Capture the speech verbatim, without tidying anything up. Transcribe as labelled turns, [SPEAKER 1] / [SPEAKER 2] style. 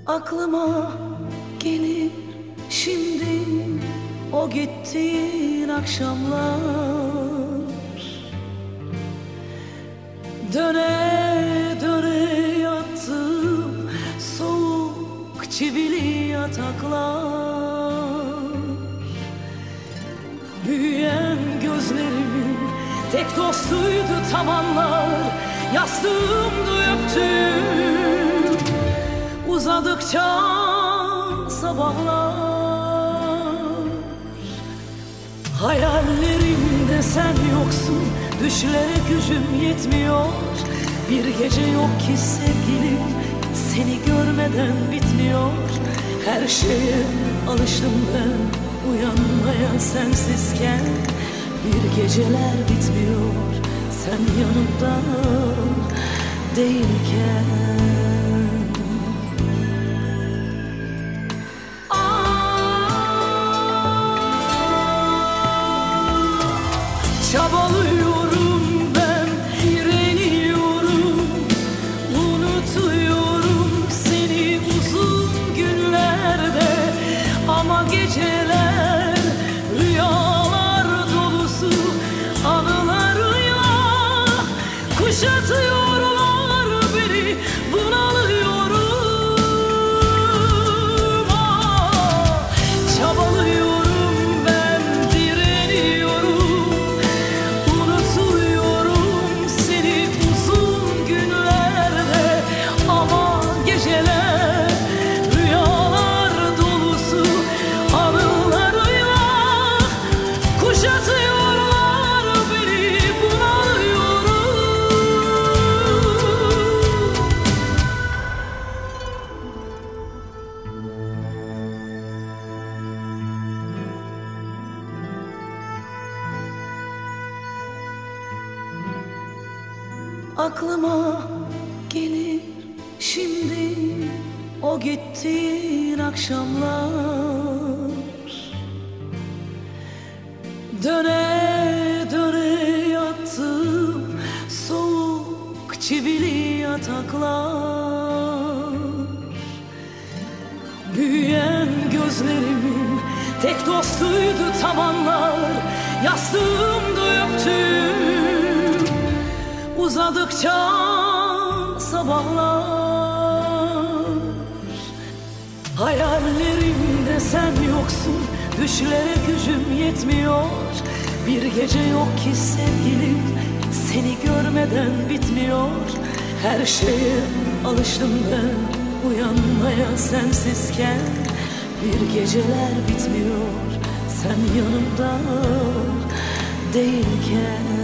[SPEAKER 1] Aklıma gelir şimdi o gittiğin akşamlar, döne döne yattım soğuk çivili yataklar. Büyüyen gözlerimin tek dostuydu tavanlar, yastığımdı öptüm uzadıkça sabahlar. Hayallerimde sen yoksun, düşlere gücüm yetmiyor. Bir gece yok ki sevgilim, seni görmeden bitmiyor. Her şeye alıştım ben uyanmaya sensizken. Bir geceler bitmiyor sen yanımda değilken. Çabalıyorum ben, direniyorum, unutuyorum seni uzun günlerde. Ama geceler rüyalar dolusu anılarıyla kuşatıyorlar beni, bunalıyorum. Ah, çabalıyorum. Aklıma gelir şimdi o gittiğin akşamlar, döne döne yattım soğuk çivili yataklar. Büyüyen gözlerimin tek dostuydu tavanlar, yastığımdı öptüm uzadıkça sabahlar. Hayallerimde sen yoksun, düşlere gücüm yetmiyor. Bir gece yok ki sevgilim, seni görmeden bitmiyor. Her şeye alıştım ben uyanmaya sensizken. Bir geceler bitmiyor sen yanımda değilken.